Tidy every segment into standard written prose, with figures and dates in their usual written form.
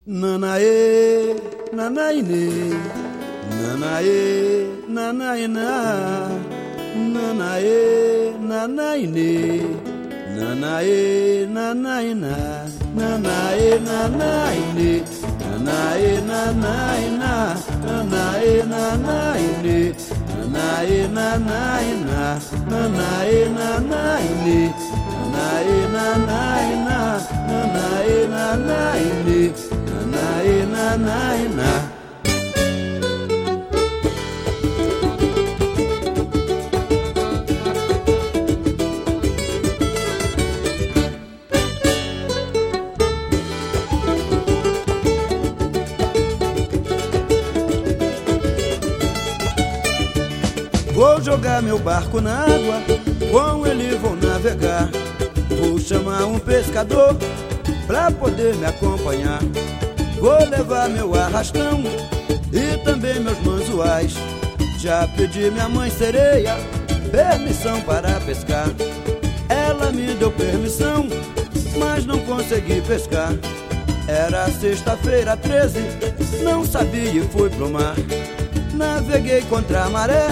Nanaê, nanaine, nanaê, nanaina, nanaê, nanaine, nanaê, nanaina, nanaê, nanaine, nanaê, nanaina, nanaê, nanaine, nanaê, nanaina, nanaê, nanaine, nanaê, nanaina, nanaê, nanaine, nanaê, nanaina. Vou jogar meu barco na água, com ele vou navegar. Vou chamar um pescador pra poder me acompanhar. Vou levar meu arrastão e também meus manzoais. Já pedi minha mãe sereia permissão para pescar. Ela me deu permissão, mas não consegui pescar. Era sexta-feira 13, não sabia e fui pro mar. Naveguei contra a maré,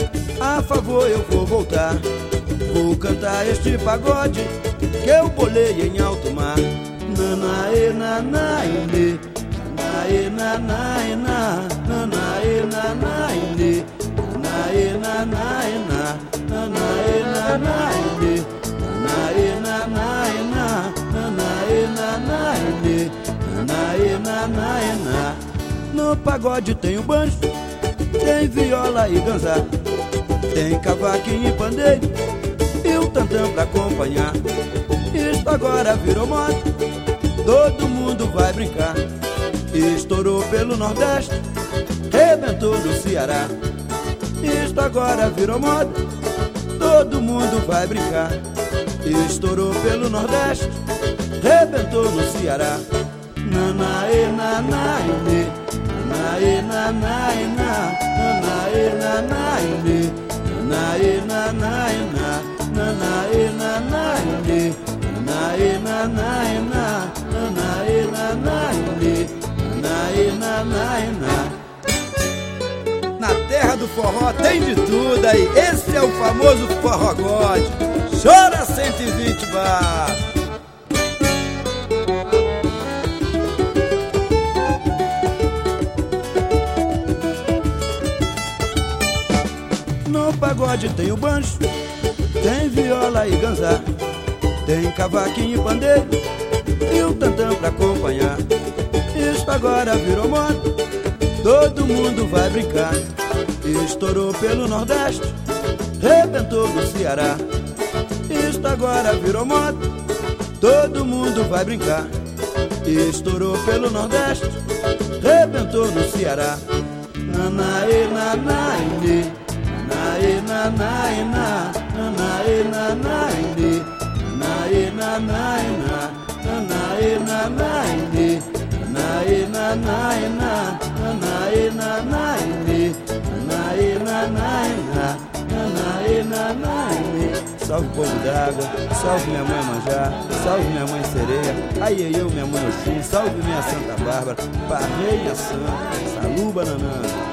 a favor eu vou voltar. Vou cantar este pagode que eu bolei em alto mar. Nanaê, nanaine, nanaê, nanaina, nanaê, nanaine, nanaê, nanaina, nanaê, nanaine, nanaê, nanaina, nanaê, nanaine, nanaê, nanaina. No pagode tem o banjo, tem viola e ganzá, tem cavaquinho e pandeiro e o tantã pra acompanhar. Isto agora virou moda, todo mundo vai brincar. Estourou pelo Nordeste, rebentou no Ceará. Isto agora virou moda, todo mundo vai brincar. Estourou pelo Nordeste, rebentou no Ceará. Nanaê, nanaine, nanaê, nanaina, nanaê, nanaine, nanaê, nanaina, nanaê, nanaine, nanaê, nanaina, nanaê, nanaine, nanaê, nanaina. Na terra do forró tem de tudo aí. Esse é o famoso forrogode. Chora 120 bar. No pagode tem o banjo, tem viola e ganzá, tem cavaquinho e pandeiro e o tantã pra acompanhar. Isto agora virou moda, todo mundo vai brincar. Estourou pelo Nordeste, rebentou no Ceará. Isto agora virou moda, todo mundo vai brincar. Estourou pelo Nordeste, rebentou no Ceará. Nanaê, nanaine, nanaê, nanaina, nanaê, nanaine, nanaê, nanaina, nanaê, nanaine, nanaê, nanaina, nanaê, nanaine, nanaê, nanaina, nanaê, nanaine. Salve povo d'água, salve minha mãe Manjá, salve minha mãe Sereia, aí eu, minha mãe Oxum, salve minha Santa Bárbara, Parreia Santa, Saluba Nanã.